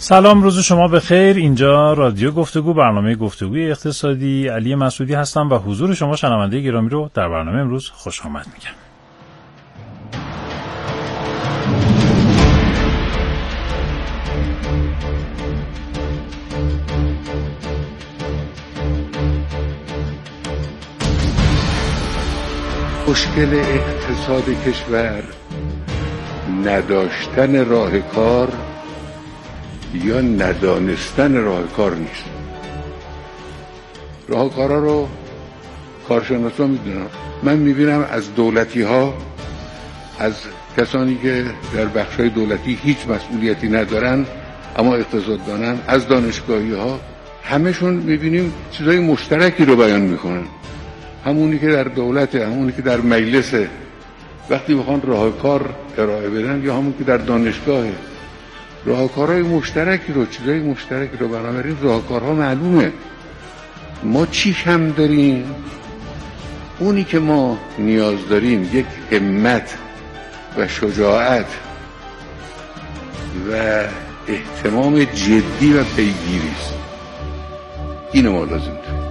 سلام، روز شما بخیر. اینجا رادیو گفتگو، برنامه گفتگوی اقتصادی. علی مسعودی هستم و حضور شما شنونده گرامی رو در برنامه امروز خوش آمد میگم. مشکل اقتصاد کشور نداشتن راه کار یا ندانستن راه کار نیست. راه کارا رو کارشناسا میدونن. من میبینم از دولتی ها، از کسانی که در بخشای دولتی هیچ مسئولیتی ندارن اما اقتصاددانن، از دانشگاهی ها، همشون میبینیم چیزای مشترکی رو بیان میکنن. همونی که در دولته، همونی که در مجلسه، وقتی بخوان راه کار ارائه بدن، یا همون که در دانشگاهه، راهکارهای مشترکی رو، چیزای مشترکی رو. بنابراین راهکارها معلومه. ما چی کم داریم؟ اونی که ما نیاز داریم یک همت و شجاعت و اهتمام جدی و پیگیری است. اینو ما لازم داریم.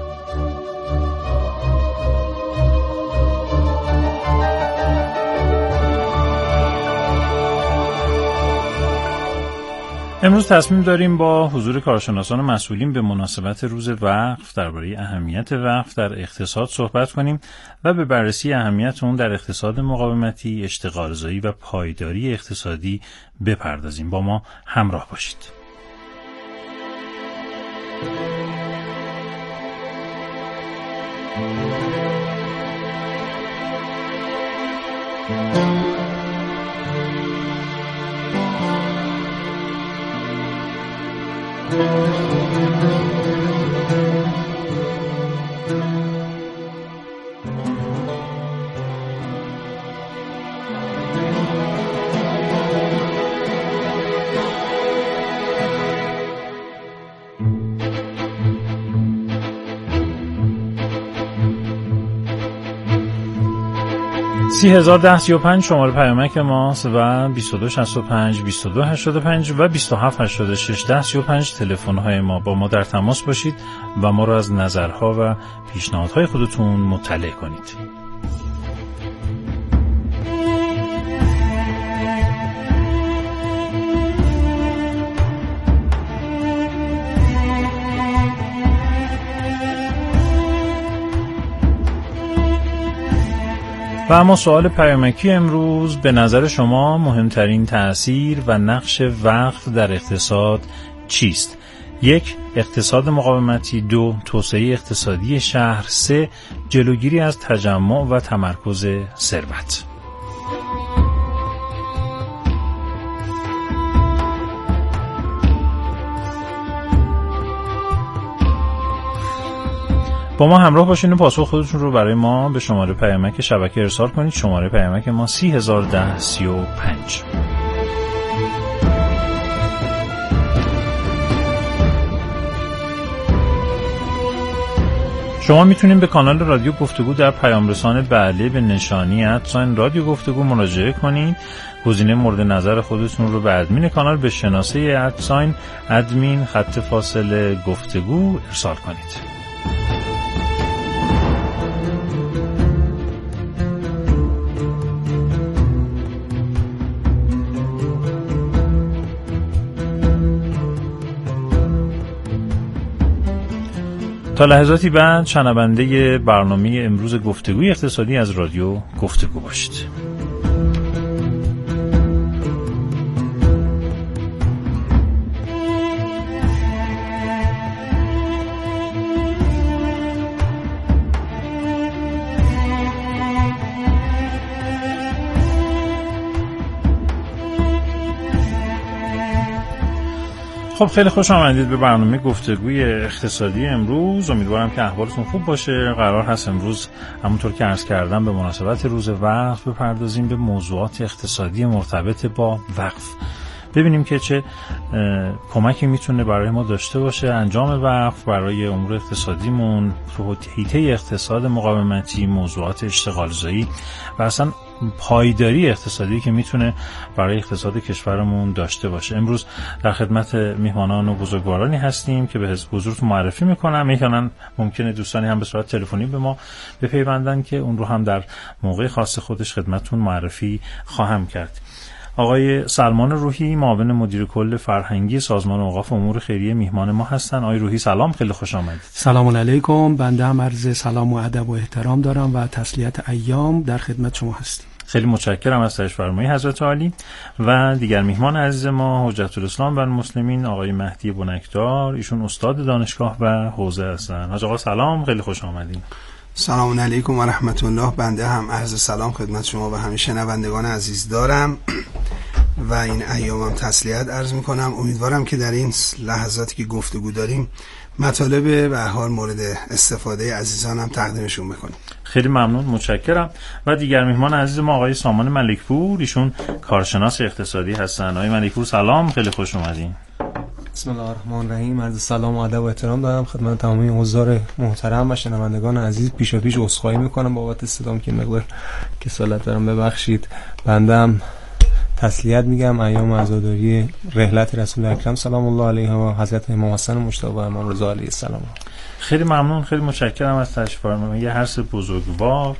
امروز تصمیم داریم با حضور کارشناسان و مسئولین به مناسبت روز وقف درباره اهمیت وقف در اقتصاد صحبت کنیم و به بررسی اهمیت اون در اقتصاد مقاومتی، اشتغالزایی و پایداری اقتصادی بپردازیم. با ما همراه باشید. (301035) شماره پیامک ماست و 2265 2285 و 2786 1035 تلفن های ما. با ما در تماس باشید و ما رو از نظرها و پیشنهادهای خودتون مطلع کنید. و اما سوال پیامکی امروز: به نظر شما مهمترین تأثیر و نقش وقف در اقتصاد چیست؟ 1. اقتصاد مقاومتی. 2. توسعه اقتصادی شهر. 3. جلوگیری از تجمع و تمرکز ثروت. با ما همراه باشین و پاسخ خودتون رو برای ما به شماره پیامک شبکه ارسال کنید. شماره پیامک ما 301035. شما میتونید به کانال رادیو گفتگو در پیام رسان بعدی به نشانی @رادیو گفتگو مراجعه کنید. گزینه مورد نظر خودتون رو به ادمین کانال به شناسه @admin گفتگو ارسال کنید. تا لحظاتی بعد شنونده برنامه امروز گفتگوی اقتصادی از رادیو گفتگو باشید. خب خیلی خوش آمدید به برنامه گفتگوی اقتصادی امروز. امیدوارم که احوالتون خوب باشه. قرار هست امروز همونطور که عرض کردم به مناسبت روز وقف بپردازیم به موضوعات اقتصادی مرتبط با وقف. ببینیم که چه کمکی میتونه برای ما داشته باشه انجام وقف برای امور اقتصادیمون، حیطه اقتصاد مقاومتی، موضوعات اشتغالزایی و اصلا پایداری اقتصادی که میتونه برای اقتصاد کشورمون داشته باشه. امروز در خدمت میهمانان و بزرگوارانی هستیم که به حضورتون معرفی میکنم. میتونن ممکنه دوستانی هم به صورت تلفنی به ما بپیوندن که اون رو هم در موقع خاص خودش خدمتتون معرفی خواهم کرد. آقای سلمان روحی، معاون مدیر کل فرهنگی سازمان اوقاف امور خیریه میهمان ما هستن. آقای روحی سلام، خیلی خوش آمدید. سلام علیکم. بنده هم عرض سلام و ادب و احترام دارم و تسلیت ایام در خدمت شما هستیم. خیلی متشکرم از تشریف فرمایی حضرت عالی. و دیگر میهمان عزیز ما حجت الاسلام و المسلمین آقای مهدی بنکدار، ایشون استاد دانشگاه و حوزه هستن. حاج آقا سلام، خیلی خوش آمدید. سلام علیکم و رحمت الله. بنده هم عرض سلام خدمت شما و همه شنوندگان عزیز دارم و این ایامم تسلیت عرض میکنم. امیدوارم که در این لحظاتی که گفتگو داریم مطالب به حال مورد استفاده عزیزانم تقدیمشون بکنیم. خیلی ممنون، متشکرم. و دیگر میهمان عزیز ما آقای سامان ملکپور، ایشون کارشناس اقتصادی هستن. آقای ملکپور سلام، خیلی خوش اومدین. بسم الله الرحمن الرحیم. عرض سلام و ادب و احترام دارم خدمت تمامی حضار محترم و شنوندگان عزیز. پیش عذرخواهی میکنم بابت صدام که مقدار کسالت دارم، ببخشید. بندم تسلیت میگم ایام عزاداری رحلت رسول اکرم سلام الله علیه و حضرت امام حسن مجتبی و امام رضا علیه السلام. خیلی ممنون، خیلی متشکرم از تشریف فرمایی. یه حرص بزرگوار.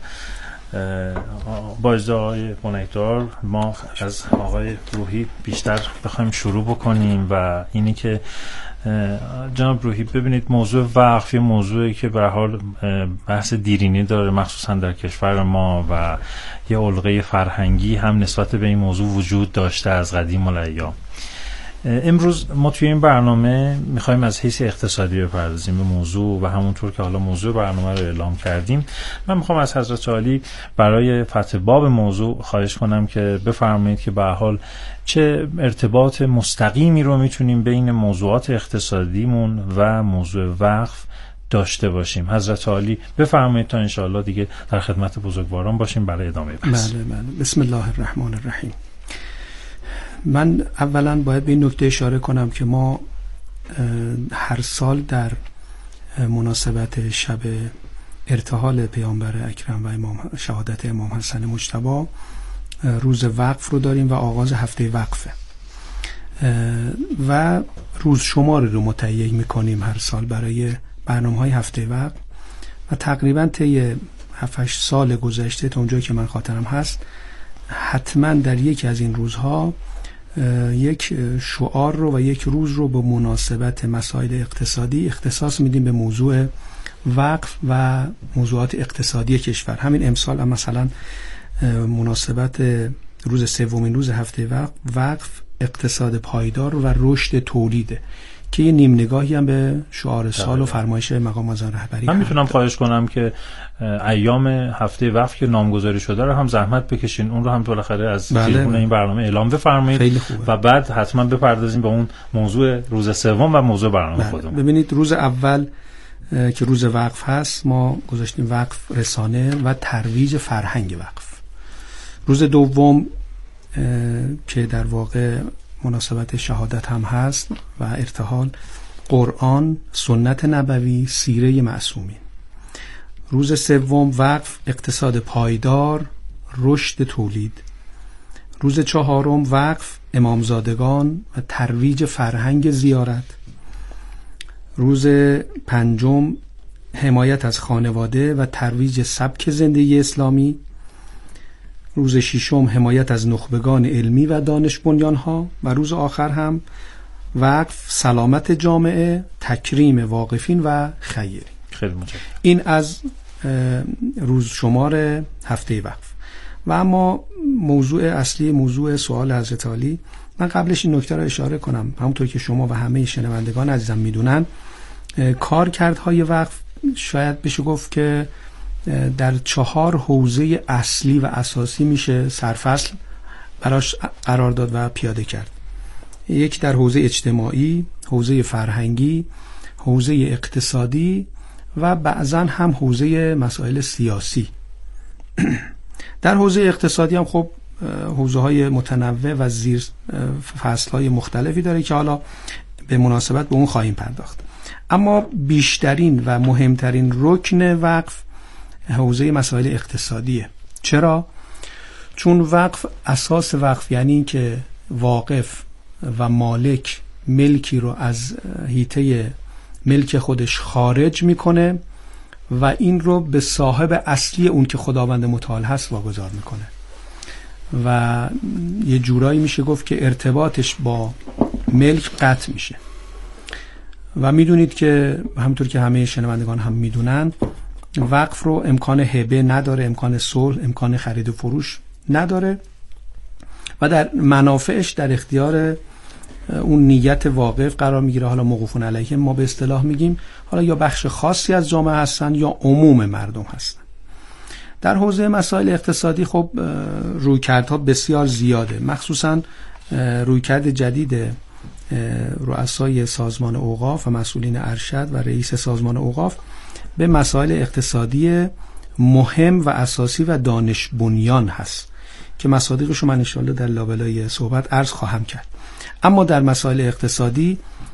با اجازه آقای بنکدار ما از آقای روحی بیشتر بخوایم شروع بکنیم و اینی که جناب روحی ببینید موضوع وقف یه موضوعی که به هر حال بحث دیرینه داره، مخصوصا در کشور ما، و یه علقه فرهنگی هم نسبت به این موضوع وجود داشته از قدیم الایام. امروز ما توی این برنامه میخوایم از حیث اقتصادی بپردازیم به موضوع و همونطور که حالا موضوع برنامه رو اعلام کردیم من میخوام از حضرت عالی برای فتح باب موضوع خواهش کنم که بفرمایید که به هر حال چه ارتباط مستقیمی رو میتونیم بین موضوعات اقتصادیمون و موضوع وقف داشته باشیم. حضرت عالی بفرمایید تا انشاءالله دیگه در خدمت بزرگواران باشیم برای ادامه بحث. بله. بسم الله الرحمن الرحیم. من اولا باید به این نکته اشاره کنم که ما هر سال در مناسبت شب ارتحال پیامبر اکرم و شهادت امام حسن مجتبی روز وقف رو داریم و آغاز هفته وقفه و روز شمار رو متعیین میکنیم هر سال برای برنامه‌های هفته وقف و تقریبا طی 7-8 سال گذشته تا اونجایی که من خاطرم هست حتما در یکی از این روزها یک شعار رو و یک روز رو به مناسبت مسائل اقتصادی اختصاص میدیم به موضوع وقف و موضوعات اقتصادی کشور. همین امسال هم مثلا مناسبت روز سومین روز هفته وقف اقتصاد پایدار و رشد تولیده که یه نیم نگاهی هم به شعار سال و فرمایش مقام معظم رهبری. من میتونم خواهش کنم که ایام هفته وقف که نامگذاری شده رو هم زحمت بکشین، اون رو هم بالاخره از تلفن این برنامه اعلام بفرمایید و بعد حتما بپردازیم به اون موضوع روز سوم و موضوع برنامه خودمون. ببینید روز اول که روز وقف هست ما گذاشتیم وقف رسانه و ترویج فرهنگ وقف. روز دوم که در واقع مناسبت شهادت هم هست و ارتحال، قرآن، سنت نبوی، سیره معصومین. روز سوم وقف، اقتصاد پایدار، رشد تولید. روز چهارم وقف، امامزادگان و ترویج فرهنگ زیارت. روز پنجم حمایت از خانواده و ترویج سبک زندگی اسلامی. روز ششم حمایت از نخبگان علمی و دانش بنیانها و روز آخر هم وقف، سلامت جامعه، تکریم واقفین و خیری. خیلی متشکرم. این از روز شمار هفته وقف. و اما موضوع اصلی، موضوع سوال حضرت عالی، من قبلش این نکته را اشاره کنم. همونطور که شما و همه شنوندگان عزیزم میدونن کارکردهای وقف شاید بشه گفت که در 4 حوزه اصلی و اساسی میشه سرفصل براش قرار داد و پیاده کرد. یک در حوزه اجتماعی، حوزه فرهنگی، حوزه اقتصادی و بعضا هم حوزه مسائل سیاسی. در حوزه اقتصادی هم خب حوزه‌های متنوع و زیر فصل‌های مختلفی داره که حالا به مناسبت به اون خواهیم پرداخت. اما بیشترین و مهمترین رکن وقف حوزه مسائل اقتصادیه. چرا؟ چون وقف، اساس وقف یعنی این که واقف و مالک ملکی رو از حیطه ملک خودش خارج میکنه و این رو به صاحب اصلی اون که خداوند متعال هست واگذار میکنه و یه جورایی میشه گفت که ارتباطش با ملک قطع میشه. و میدونید که همونطور که همه شنوندگان هم میدونن وقف رو امکان هبه نداره، امکان صلح، امکان خرید و فروش نداره و در منافعش در اختیار اون نیت واقف قرار میگیره. حالا موقوفون علیه ما به اصطلاح میگیم، حالا یا بخش خاصی از جامعه هستن یا عموم مردم هستن. در حوزه مسائل اقتصادی خب رویکردها بسیار زیاده، مخصوصا رویکرد جدید رؤسای سازمان اوقاف و مسئولین ارشد و رئیس سازمان اوقاف به مسائل اقتصادی مهم و اساسی و دانش بنیان هست که مصادیقش رو من انشاءالله در لابلای صحبت عرض خواهم کرد. اما در مسائل اقتصادی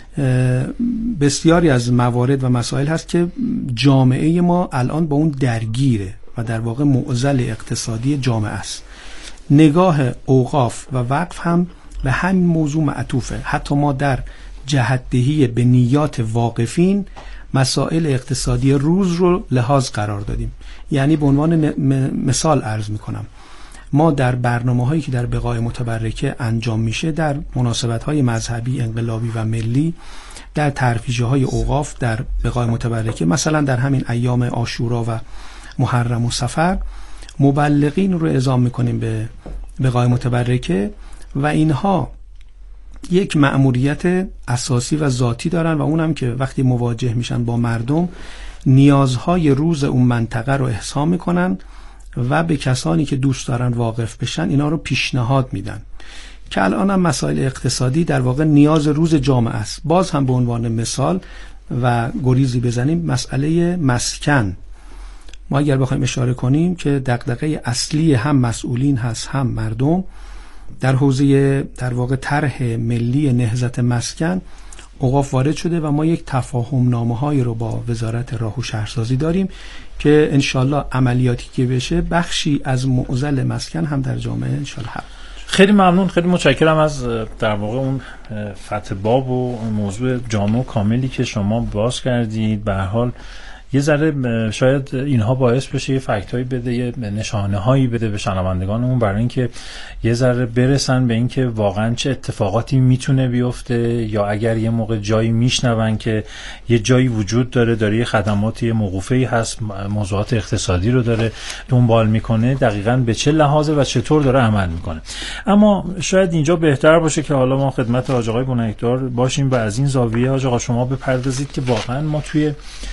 بسیاری از موارد و مسائل هست که جامعه ما الان با اون درگیره و در واقع معضل اقتصادی جامعه است. نگاه اوقاف و وقف هم به همین موضوع معطوفه. حتی ما در جهت‌دهی به نیات واقفین مسائل اقتصادی روز رو لحاظ قرار دادیم. یعنی به عنوان مثال عرض میکنم، ما در برنامه‌هایی که در بقاع متبرکه انجام میشه، در مناسبت‌های مذهبی، انقلابی و ملی، در ترفیج‌های اوقاف در بقاع متبرکه، مثلا در همین ایام عاشورا و محرم و صفر، مبلغین رو اعزام میکنیم به بقاع متبرکه و اینها یک مأموریت اساسی و ذاتی دارن و اونم که وقتی مواجه میشن با مردم نیازهای روز اون منطقه رو احصا میکنن و به کسانی که دوست دارن واقف بشن اینا رو پیشنهاد میدن که الان هم مسائل اقتصادی در واقع نیاز روز جامعه است. باز هم به عنوان مثال و گریزی بزنیم، مسئله مسکن ما اگر بخوایم اشاره کنیم که دغدغه اصلی هم مسئولین هست هم مردم، در حوزه در واقع طرح ملی نهضت مسکن اوقاف وارد شده و ما یک تفاهم نامه‌هایی رو با وزارت راه و شهرسازی داریم که انشالله عملیاتی که بشه بخشی از معضل مسکن هم در جامعه انشالله حل. خیلی ممنون، خیلی متشکرم از در واقع اون فتح باب و موضوع جامع و کاملی که شما باز کردید. به هر حال یه ذره شاید اینها باعث بشه یه فکتایی بده، یه نشانه هایی بده به شنوندگانمون برای اینکه یه ذره برسن به اینکه واقعا چه اتفاقاتی میتونه بیفته، یا اگر یه موقع جایی میشنون که یه جایی وجود داره یه خدماتی موقوفه‌ای هست، موضوعات اقتصادی رو داره دنبال میکنه، دقیقاً به چه لحاظه و چطور داره عمل میکنه. اما شاید اینجا بهتر باشه که حالا ما خدمت حاج آقای بنیکدار باشیم و از این زاویه حاج آقا شما بپردازید که واقعا ما توی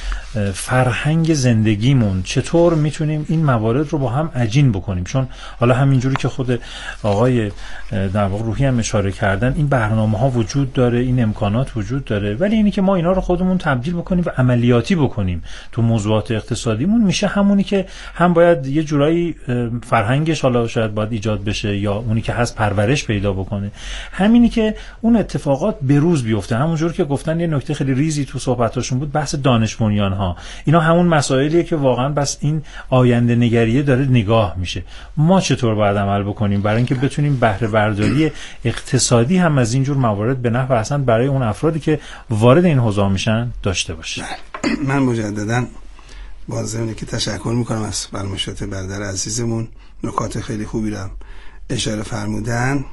فرهنگ زندگیمون چطور میتونیم این موارد رو با هم عجین بکنیم. چون حالا همینجوری که خود آقای در واقع روحی هم اشاره کردن، این برنامه ها وجود داره، این امکانات وجود داره، ولی اینی که ما اینا رو خودمون تبدیل بکنیم و عملیاتی بکنیم تو موضوعات اقتصادیمون، میشه همونی که هم باید یه جورایی فرهنگش حالا شاید باید ایجاد بشه یا اونی که هست پرورش پیدا بکنه، همینی که اون اتفاقات به روز بیفته. همونجور که گفتن یه نکته خیلی ریزی تو صحبتاشون بود، بحث دانش بنیان ها، اینا همون مسائلیه که واقعا بس این آینده نگریه داره نگاه میشه. ما چطور باید عمل بکنیم برای اینکه بتونیم بهره برداری اقتصادی هم از اینجور موارد به نفع اصلا برای اون افرادی که وارد این حوزه میشن داشته باشیم؟ من مجددا با ضمن که تشکر میکنم از فرمایشات برادر عزیزمون، نکات خیلی خوبی رو اشاره فرمودن.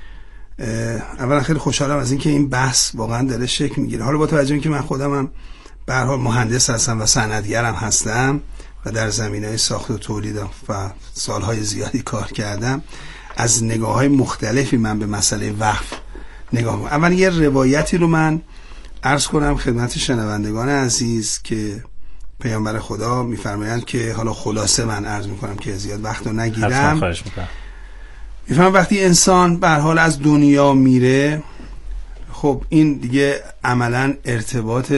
اولا خیلی خوشحالم از اینکه این بحث واقعا داره شکل میگیره. حالا با توجه اینکه من خودمم به هر حال مهندس هستم و صنعتگرم هستم و در زمینه ساخت و تولید و سالهای زیادی کار کردم، از نگاه‌های مختلفی من به مسئله وقف نگاه می‌کنم. اول یه روایتی رو من عرض کنم خدمت شنوندگان عزیز که پیامبر خدا می‌فرمایند که حالا خلاصه من عرض می‌کنم که زیاد وقت رو نگیرم. می‌فهمم وقتی انسان به هر حال از دنیا میره، خب این دیگه عملاً ارتباط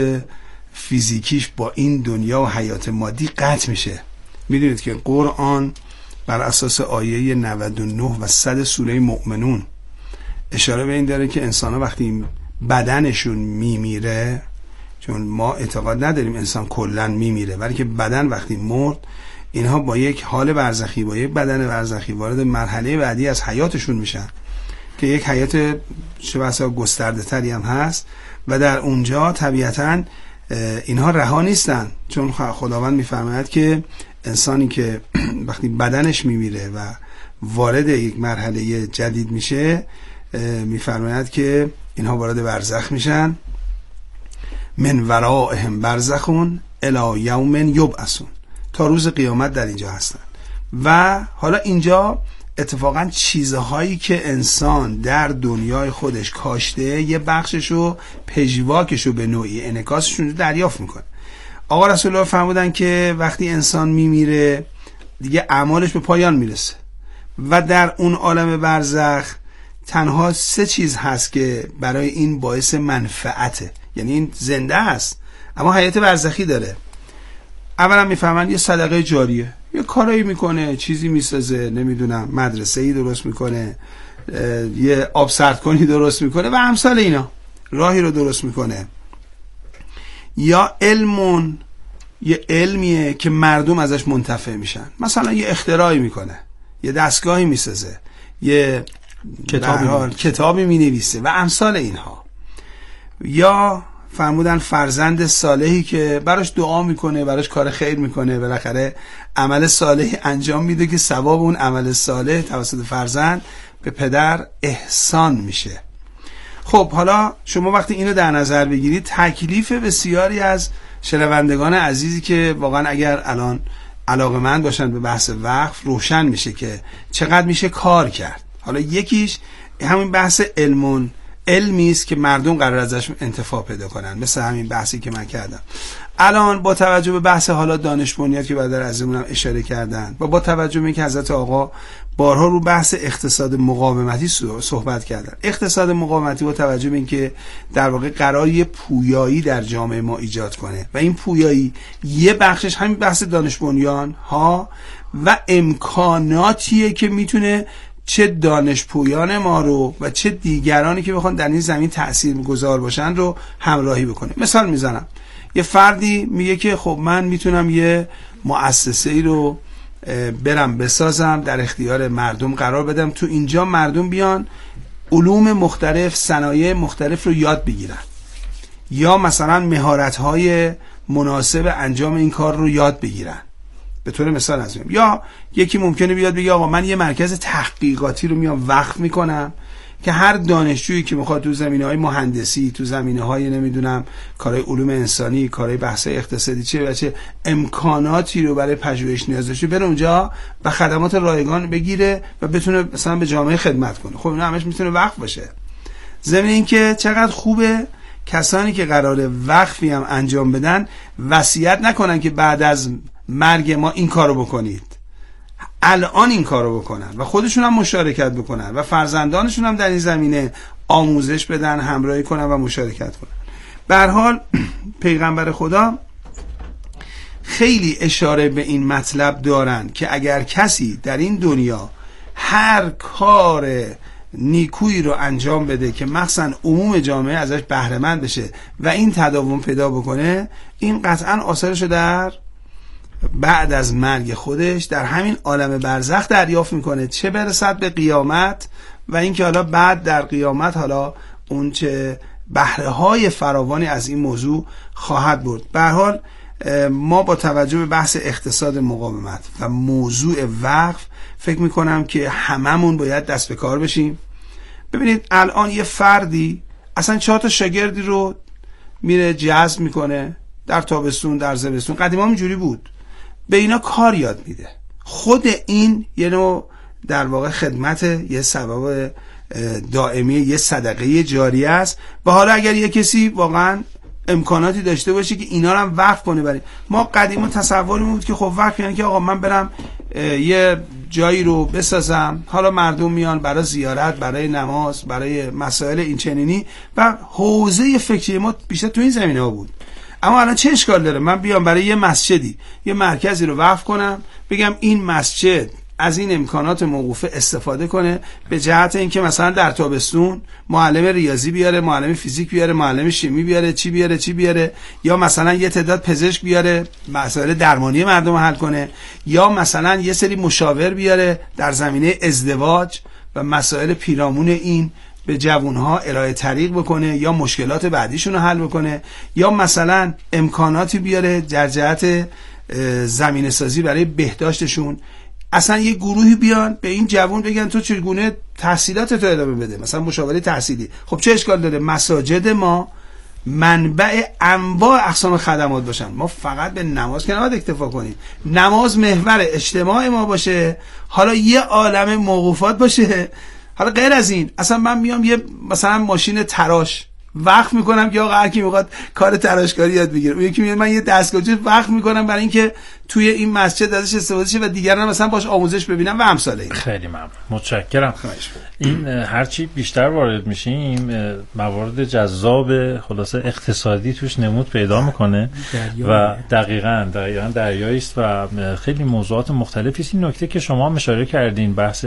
فیزیکیش با این دنیا و حیات مادی قطع میشه. میدونید که قرآن بر اساس آیه 99 و 100 سوره مؤمنون اشاره به این داره که انسان ها وقتی بدنشون میمیره، چون ما اعتقاد نداریم انسان کلن میمیره، ولی که بدن وقتی مرد اینها با یک حال برزخی، با یک بدن برزخی وارد مرحله بعدی از حیاتشون میشن که یک حیات چه بسا گسترده تری هم هست و در اونجا طبیعتاً اینها رها نیستن، چون خداوند میفرماید که انسانی که وقتی بدنش میمیره و وارد یک مرحله جدید میشه میفرماید که اینها وارد برزخ میشن، من ورائهم برزخون الی یوم یبعثون، تا روز قیامت در اینجا هستن. و حالا اینجا اتفاقا چیزهایی که انسان در دنیای خودش کاشته یه بخششو پژواکشو به نوعی انعکاسشون رو دریافت میکنه. آقا رسول الله فرمودن که وقتی انسان میمیره دیگه اعمالش به پایان میرسه و در اون عالم برزخ تنها 3 چیز هست که برای این باعث منفعته، یعنی این زنده هست اما حیات برزخی داره. اولا میفهمن یه صدقه جاریه، یه کارایی میکنه، چیزی میسازه، نمیدونم مدرسه‌ای درست میکنه، یه آب سردکنی درست میکنه و امثال اینا، راهی رو درست میکنه. یا علمون، یه علمیه که مردم ازش منتفع میشن، مثلا یه اختراعی میکنه، یه دستگاهی میسازه، یه کتابی مینویسه و امثال اینها. یا فرمودن فرزند صالحی که براش دعا میکنه، براش کار خیر میکنه، بالاخره عمل صالحی انجام میده که ثواب اون عمل صالح توسط فرزند به پدر احسان میشه. خب حالا شما وقتی اینو در نظر بگیرید تکلیف بسیاری از شنوندگان عزیزی که واقعا اگر الان علاقه‌مند باشن به بحث وقف روشن میشه که چقدر میشه کار کرد. حالا یکیش همین بحث علمی است که مردم قرار ازش انتفاع پیدا کنن، مثل همین بحثی که من کردم الان. با توجه به بحث حالا دانش بنیاد که برادر عزیزمون هم اشاره کردن و با توجه به اینکه حضرت آقا بارها رو بحث اقتصاد مقاومتی صحبت کردن، اقتصاد مقاومتی با توجه به اینکه در واقع قرار پویایی در جامعه ما ایجاد کنه و این پویایی یه بخشش همین بحث دانش بنیان ها و امکاناتیه که میتونه چه دانش پویان ما رو و چه دیگرانی که بخوان در این زمین تاثیرگذار باشن رو همراهی بکنه. مثال میزنم، یه فردی میگه که خب من میتونم یه مؤسسه‌ای رو برم بسازم، در اختیار مردم قرار بدم، تو اینجا مردم بیان علوم مختلف، صنایع مختلف رو یاد بگیرن، یا مثلا مهارت‌های مناسب انجام این کار رو یاد بگیرن. به طور مثال از میگم، یا یکی ممکنه بیاد بگه آقا من یه مرکز تحقیقاتی رو میام وقف میکنم که هر دانشجویی که میخواد تو زمینه‌های مهندسی، تو زمینه‌های نمیدونم کارهای علوم انسانی، کارهای بحث اقتصادی چه امکاناتی رو برای پژوهش نیاز داشته بره اونجا و خدمات رایگان بگیره و بتونه مثلا به جامعه خدمت کنه. خب اینا همش میتونه وقف باشه. ضمن اینکه چقدر خوبه کسانی که قراره وقفی هم انجام بدن وصیت نکنن که بعد از مرگ ما این کارو بکنید، الان این کارو بکنن و خودشون هم مشارکت بکنن و فرزندانشون هم در این زمینه آموزش بدن، همراهی کنن و مشارکت کنن. به هر حال پیغمبر خدا خیلی اشاره به این مطلب دارن که اگر کسی در این دنیا هر کار نیکویی رو انجام بده که مخصوصا عموم جامعه ازش بهره مند بشه و این تداوم پیدا بکنه، این قطعا آثارشو در بعد از مرگ خودش در همین عالم برزخ دریافت میکنه، چه برسد به قیامت و اینکه حالا بعد در قیامت حالا اون چه بهره های فراوانی از این موضوع خواهد برد. به هر حال ما با توجه به بحث اقتصاد مقاومت و موضوع وقف فکر میکنم که هممون باید دست به کار بشیم. ببینید الان یه فردی اصلا 4 تا شاگردی رو میره جذب میکنه در تابستون، در زمستون، قدیما اینجوری بود، به اینا کار یاد میده. خود این یه نوع در واقع خدمت، یه ثواب دائمی، یه صدقه جاریه است. و حالا اگر یه کسی واقعا امکاناتی داشته باشه که اینا رو هم وقف کنه، برای ما قدیما تصورمون بود که خب وقف یعنی که آقا من برم یه جایی رو بسازم، حالا مردم میان برای زیارت، برای نماز، برای مسائل این چنینی و حوزه فکری ما بیشتر تو این زمینه ها بود. اما الان چه اشکال داره من بیام برای یه مسجدی، یه مرکزی رو وقف کنم، بگم این مسجد از این امکانات موقوفه استفاده کنه، به جهت اینکه مثلا در تابستون معلم ریاضی بیاره، معلم فیزیک بیاره، معلم شیمی بیاره، چی بیاره، یا مثلا یه تعداد پزشک بیاره مسائل درمانی مردم حل کنه، یا مثلا یه سری مشاور بیاره در زمینه ازدواج و مسائل پیرامون این به جوانها ارائه طریق بکنه، یا مشکلات بعدیشون رو حل بکنه، یا مثلا امکاناتی بیاره در جهت زمینه سازی برای بهداشتشون. اصلا یه گروهی بیان به این جوان بگن تو چگونه تحصیلاتت رو ادامه بده، مثلا مشاوره تحصیلی. خب چه اشکال داره مساجد ما منبع انواع اقسام خدمات باشن؟ ما فقط به نماز که نباید اکتفا کنیم، نماز محور اجتماع ما باشه، حالا یه عالم موقوفات باشه. حالا غیر از این اصلا من میام یه مثلا ماشین تراش وقف میکنم که آقا هر کی میخواد کار تراشکاری یاد بگیره، اون یکی میگه من یه دستگاهچه وقف میکنم برای اینکه توی این مسجد ازش استفاده شه و دیگران مثلا باش آموزش ببینن و امثال این. خیلی ممنون، متشکرم. این هرچی بیشتر وارد میشیم موارد جذاب خلاصه اقتصادی توش نمود پیدا میکنه و دقیقاً دریایی است و خیلی موضوعات مختلفی است. این نکته که شما اشاره کردین بحث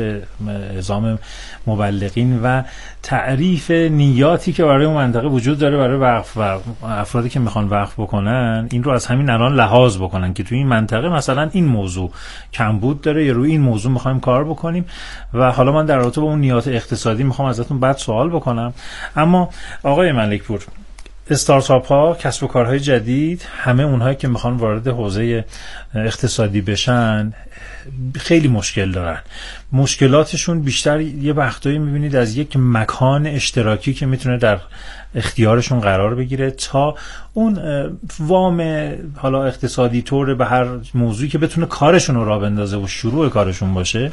نظام مبلغین و تعریف نیاتی که برای اون منطقه وجود داره برای وقف و افرادی که میخوان وقف بکنن، این رو از همین الان لحاظ بکنن که توی این منطقه مثلا این موضوع کمبود داره یا روی این موضوع میخوایم کار بکنیم. و حالا من در رابطه با اون نیات اقتصادی میخوام ازتون بعد سوال بکنم. اما آقای ملکپور، استارتاپ ها، کسب و کارهای جدید، همه اونهایی که میخوان وارد حوزه اقتصادی بشن خیلی مشکل دارن. مشکلاتشون بیشتر یه وقتایی میبینید از یک مکان اشتراکی که میتونه در اختیارشون قرار بگیره تا اون وام حالا اقتصادی طور به هر موضوعی که بتونه کارشون رو راه بندازه و شروع کارشون باشه،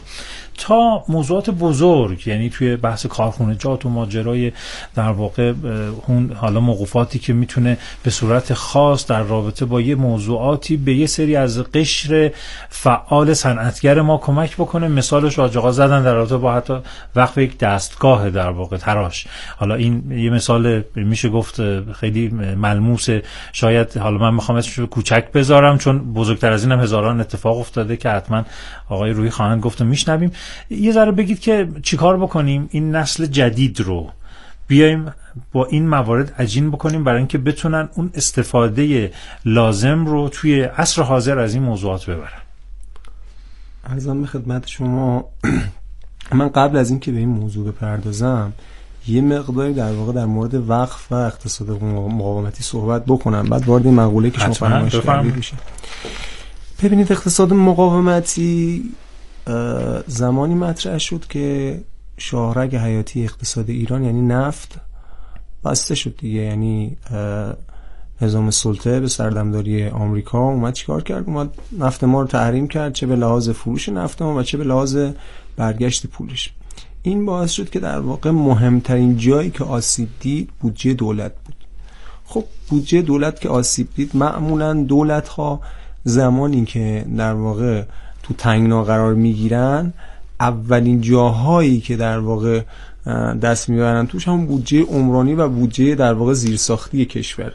تا موضوعات بزرگ، یعنی توی بحث کارخونجات و ماجرای در واقع اون حالا موقوفاتی که میتونه به صورت خاص در رابطه با یه موضوعاتی به یه سری از قشر فعال صنعتگر ما کمک بکنه. مثالش آقا زدن در رابطه با حتی وقف یک دستگاه در واقع تراش. حالا این یه مثال میشه گفت خیلی ملموسه، شاید حالا من میخوام اسمش رو کوچک بذارم چون بزرگتر از اینم هزاران اتفاق افتاده که حتما آقای روحی خواهند گفت و میشنویم. یه ذره بگید که چیکار بکنیم این نسل جدید رو بیایم با این موارد عجین بکنیم برای اینکه بتونن اون استفاده لازم رو توی عصر حاضر از این موضوعات ببرن. عرضم به خدمت شما من قبل از اینکه به این موضوع بپردازم یه مقداری در واقع در مورد وقف و اقتصاد مقاومتی صحبت بکنم، بعد وارد این مقوله که شما فرمایش کردید بشیم. ببینید اقتصاد مقاومتی زمانی مطرح شد که شاهرگ حیاتی اقتصاد ایران یعنی نفت بسته شد دیگه. یعنی نظام سلطه به سردمداری آمریکا اومد چیکار کرد؟ اومد نفت ما رو تحریم کرد، چه به لحاظ فروش نفت ما و چه به لحاظ برگشت پولش. این باعث شد که در واقع مهمترین جایی که آسیب دید بودجه دولت بود. خب بودجه دولت که آسیب دید، معمولا دولت ها زمانی که در واقع تو تنگنا قرار میگیرن اولین جاهایی که در واقع دست میبرن توش هم بودجه عمرانی و بودجه در واقع زیرساختی کشوره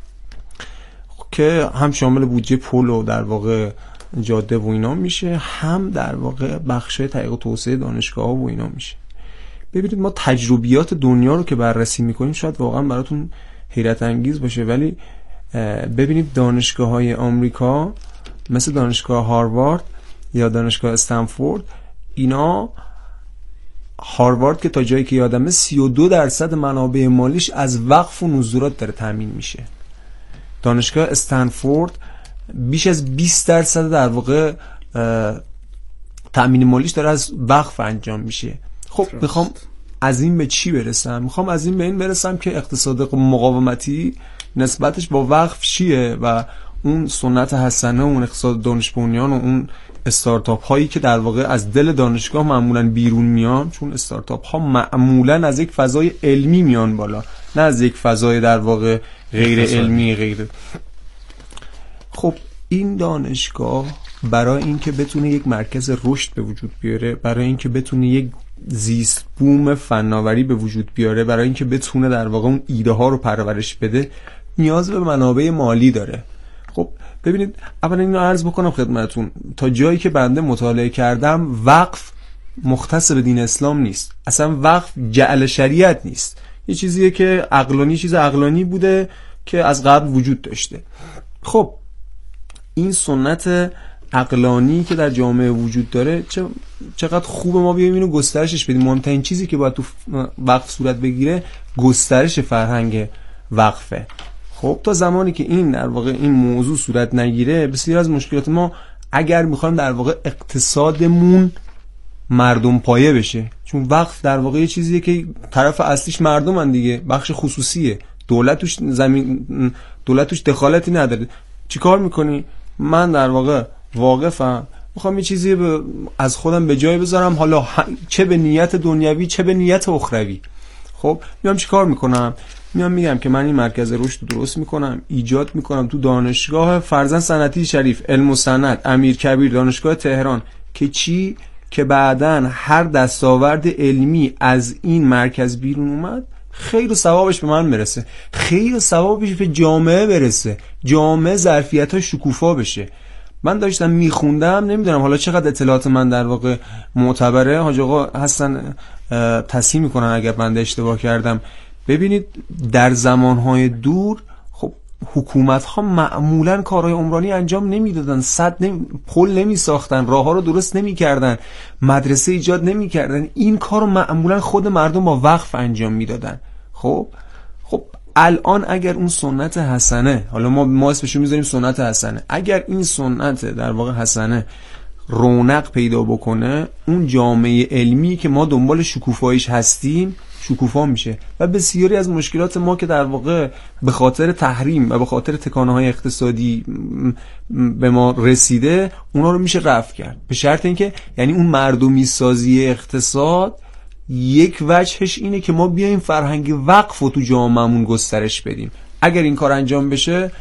که هم شامل بودجه پل و در واقع جاده و اینا میشه، هم در واقع بخشای تحقیق و توسعه دانشگاه‌ها و اینا میشه. ببینید ما تجربیات دنیا رو که بررسی میکنیم شاید واقعا براتون حیرت انگیز باشه، ولی ببینید دانشگاه‌های آمریکا مثل دانشگاه هاروارد یا دانشگاه استنفورد، اینا هاروارد که تا جایی که یادمه 32% منابع مالیش از وقف و نزولات داره تامین میشه. دانشگاه استنفورد بیش از 20% در واقع تامین مالیش داره از وقف انجام میشه. خب میخوام از این به چی برسم؟ میخوام از این به این برسم که اقتصاد مقاومتی نسبتش با وقف چیه و اون سنت حسنه و اون اقتصاد دانش بنیان و اون استارتاپ هایی که در واقع از دل دانشگاه معمولا بیرون میان، چون استارتاپ ها معمولا از یک فضای علمی میان بالا، نه از یک فضای در واقع غیر علمی غیر. خب این دانشگاه برای اینکه بتونه یک مرکز رشد به وجود بیاره، برای اینکه بتونه یک زیست بوم فناوری به وجود بیاره، برای اینکه بتونه در واقع اون ایده ها رو پرورش بده، نیاز به منابع مالی داره. خب ببینید اولا اینو عرض بکنم خدمتتون، تا جایی که بنده مطالعه کردم وقف مختص به دین اسلام نیست، اصلا وقف جعل شریعت نیست، یه چیزیه که عقلانی، چیز عقلانی بوده که از قبل وجود داشته. خب این سنت عقلانی که در جامعه وجود داره چقدر خوبه ما بیایم اینو گسترشش بدیم. مهمترین چیزی که باید تو وقف صورت بگیره گسترش فرهنگ وقفه. خب تا زمانی که این در واقع این موضوع صورت نگیره، بسیار از مشکلات ما اگر میخوایم در واقع اقتصادمون مردم پایه بشه، چون وقف در واقع یه چیزیه که طرف اصلیش مردمن دیگه، بخش خصوصیه، دولت توش دخالتی نداره. چیکار میکنی؟ من در واقع واقفم، میخوام یه چیزی از خودم به جای بذارم، حالا چه به نیت دنیوی چه به نیت اخروی. خب میام چیکار میکنم؟ میگم که من این مرکز رشد درست میکنم، ایجاد میکنم تو دانشگاه فرزند صنعتی شریف علم و صنعت امیرکبیر دانشگاه تهران، که چی؟ که بعدن هر دستاورد علمی از این مرکز بیرون اومد خیر و ثوابش به من برسه، خیر و ثوابش به جامعه برسه، جامعه ظرفیت‌ها شکوفا بشه. من داشتم میخوندم، نمیدونم حالا چقدر اطلاعات من در واقع معتبره، حاج آقا هستن تصحیح میکنن اگر من اشتباه کردم. ببینید در زمانهای دور خب حکومت‌ها معمولاً کارهای عمرانی انجام نمیدادن، پل نمیساختن، راه‌ها رو درست نمیکردن، مدرسه ایجاد نمیکردن، این کارو معمولاً خود مردم با وقف انجام میدادن. خب الان اگر اون سنت حسنه، حالا ما اسمشو میذاریم سنت حسنه، اگر این سنت در واقع حسنه رونق پیدا بکنه، اون جامعه علمی که ما دنبال شکوفاییش هستیم شکوفا میشه و بسیاری از مشکلات ما که در واقع به خاطر تحریم و به خاطر تکانه‌های اقتصادی به ما رسیده، اونا رو میشه رفع کرد، به شرط اینکه یعنی اون مردمی سازی اقتصاد یک وجهش اینه که ما بیایم فرهنگ وقف رو تو جامعهمون گسترش بدیم. اگر این کار انجام بشه،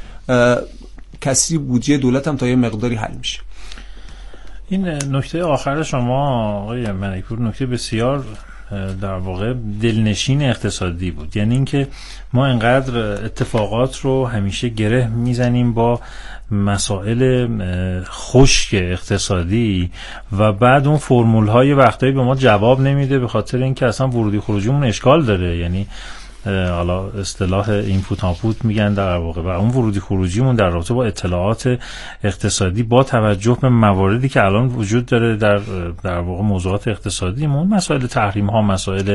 کسری بودجه دولت هم تا یه مقداری حل میشه. این نکته آخر شما آقای ملکپور نکته بسیار در واقع دلنشین اقتصادی بود، یعنی اینکه ما انقدر اتفاقات رو همیشه گره میزنیم با مسائل خشک اقتصادی و بعد اون فرمول های وقتایی به ما جواب نمیده، به خاطر اینکه اصلا ورودی خروجیمون اشکال داره. یعنی حالا اصطلاح اینپوت آنپوت میگن در واقع، و اون ورودی خروجیمون در رابطه با اطلاعات اقتصادی با توجه به مواردی که الان وجود داره در واقع موضوعات اقتصادیمون، مسائل تحریم ها، مسائل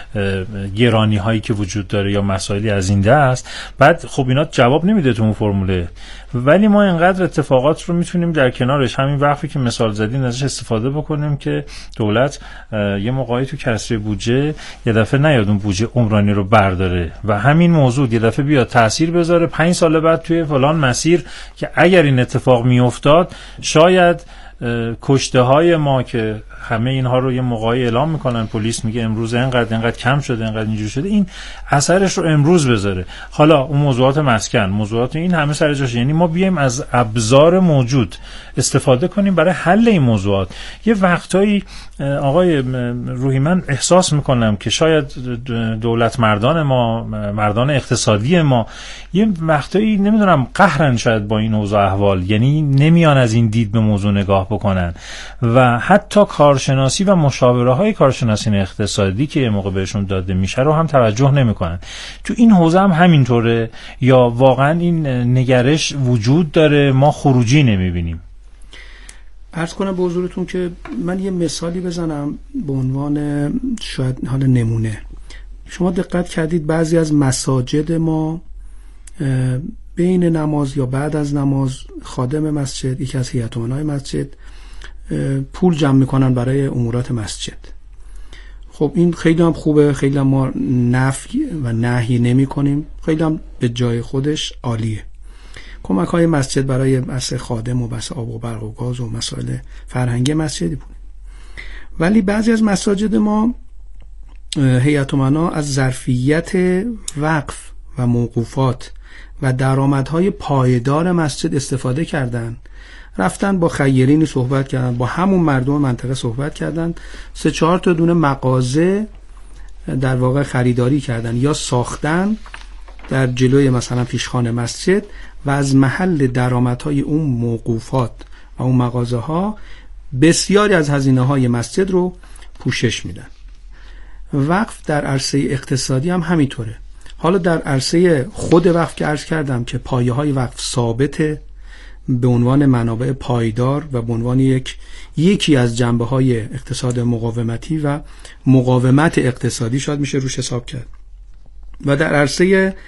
گرانی هایی که وجود داره یا مسائلی از این دست، بعد خب اینا جواب نمیده تو اون فرموله، ولی ما اینقدر اتفاقات رو میتونیم در کنارش، همین وقتی که مثال زدین ازش استفاده بکنیم که دولت یه موقعی تو کسری بودجه یه دفعه نیاد اون بودجه عمرانی رو برداره و همین موضوع یه دفعه بیاد تاثیر بذاره 5 سال بعد توی فلان مسیر، که اگر این اتفاق میافتاد شاید کشته های ما که همه اینها رو یه موقعی اعلام میکنن، پلیس میگه امروز اینقدر کم شده، اینقدر اینجوری شده، این اثرش رو امروز بذاره. حالا اون موضوعات مسکن، موضوعات این همه سر جاشه، یعنی ما بیایم از ابزار موجود استفاده کنیم برای حل این موضوعات. یه وقتایی آقای روحی من احساس میکنم که شاید دولت مردان ما، مردان اقتصادی ما، یه وقتایی نمیدونم قهرن شاید با این اوضاع احوال، یعنی نمیان از این دید به موضوع نگاه بکنن و حتی کارشناسی و مشاوره های کارشناسی اقتصادی که یه موقع بهشون داده میشه رو هم توجه نمیکنن. تو این حوزه هم همینطوره یا واقعا این نگرش وجود داره، ما خروجی نمیبینیم؟ عرض کنم به حضورتون که من یه مثالی بزنم به عنوان شاید حالا نمونه. شما دقت کردید بعضی از مساجد ما بین نماز یا بعد از نماز خادم مسجد، یکی از هیئت امنای مسجد پول جمع میکنن برای امورات مسجد. خب این خیلی هم خوبه، خیلی هم ما نفی و نهی نمی کنیم، خیلی هم به جای خودش عالیه. کمک های مسجد برای بحث خادم و بحث آب و برق و گاز و مسائل فرهنگی مسجدی بود. ولی بعضی از مساجد ما هیئت امنا از ظرفیت وقف و موقوفات و درآمدهای پایدار مسجد استفاده کردن، رفتن با خیرینی صحبت کردن، با همون مردم منطقه صحبت کردن، 3-4 تا دونه مغازه در واقع خریداری کردن یا ساختن در جلوی مثلا پیشخوان مسجد و از محل درآمدهای اون موقوفات و اون مغازه ها بسیاری از هزینه های مسجد رو پوشش میدن. وقف در عرصه اقتصادی هم همینطوره. حالا در عرصه خود وقف که عرض کردم که پایه های وقف ثابته به عنوان منابع پایدار و به عنوان یکی از جنبه های اقتصاد مقاومتی و مقاومت اقتصادی شاید میشه روش حساب کرد. و در عرصه